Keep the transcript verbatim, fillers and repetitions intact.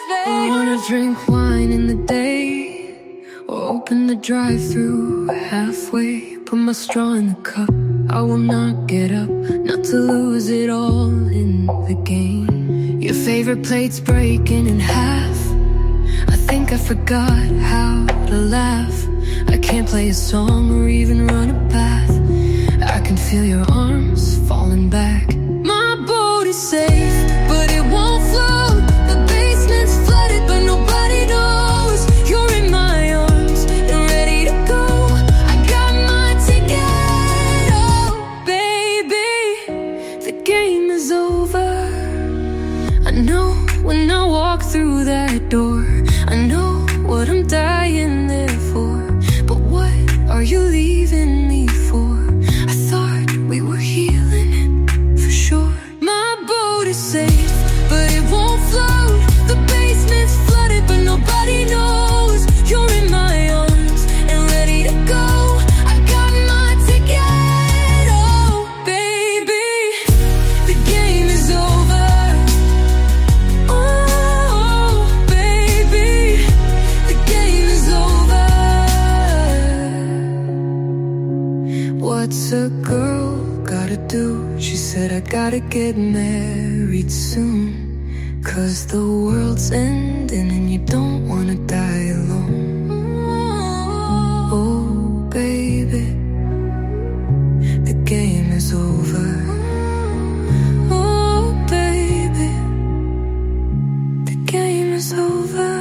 I wanna drink wine in the day, or open the drive-thru halfway. Put my straw in the cup, I will not get up, not to lose it all in the game. Your favorite plate's breaking in half, I think I forgot how to laugh. I can't play a song or even run a path. I can feel your arms falling back. My boat is safe, but it won't float. The basement's flooded, but nobody knows. You're in my arms and ready to go. I got my ticket, oh baby, the game is over. I know when I walk through that door, I know what I'm dying there for. But what are you leaving me for? I thought we were healing it for sure. My boat is safe, but it won't float. The basement's flooded, but nobody knows. You're in my arms and ready to go. I got my ticket, oh baby, the game is over. Oh baby, the game is over. What's a girl gotta do? She said I gotta get married soon, 'cause the world's ending and you don't wanna die alone. Oh baby, the game is over. Oh baby, the game is over.